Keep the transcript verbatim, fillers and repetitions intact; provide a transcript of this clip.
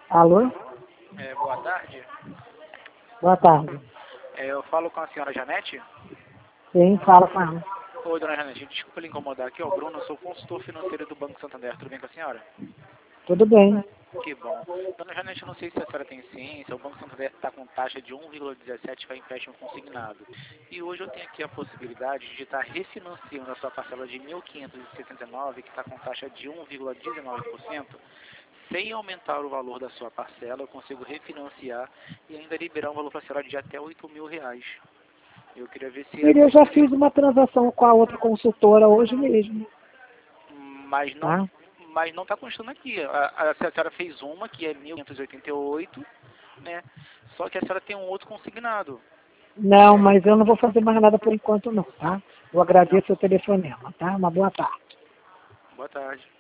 Alô? É, boa tarde. Boa tarde. É, eu falo com a senhora Janete. Sim, fala com ela. Oi, dona Janete, desculpa lhe incomodar aqui, ó, Bruno, eu sou consultor financeiro do Banco Santander, tudo bem com a senhora? Tudo bem. Que bom. Dona Janete, eu não sei se a senhora tem ciência, o Banco Santander está com taxa de um vírgula dezessete para empréstimo consignado. E hoje eu tenho aqui a possibilidade de estar refinanciando a sua parcela de mil quinhentos e setenta e nove, que está com taxa de um vírgula dezenove por cento, sem aumentar o valor da sua parcela, eu consigo refinanciar e ainda liberar um valor para a senhora de até oito mil reais. Eu queria ver se... Eu já fiz uma transação com a outra consultora hoje mesmo, Mas não... tá? Mas não está constando aqui. A, a senhora fez uma, que é mil quinhentos e oitenta e oito, né? Só que a senhora tem um outro consignado. Não, É, mas eu não vou fazer mais nada por enquanto não, tá? Eu não. agradeço o telefonema, tá? Uma boa tarde. Boa tarde.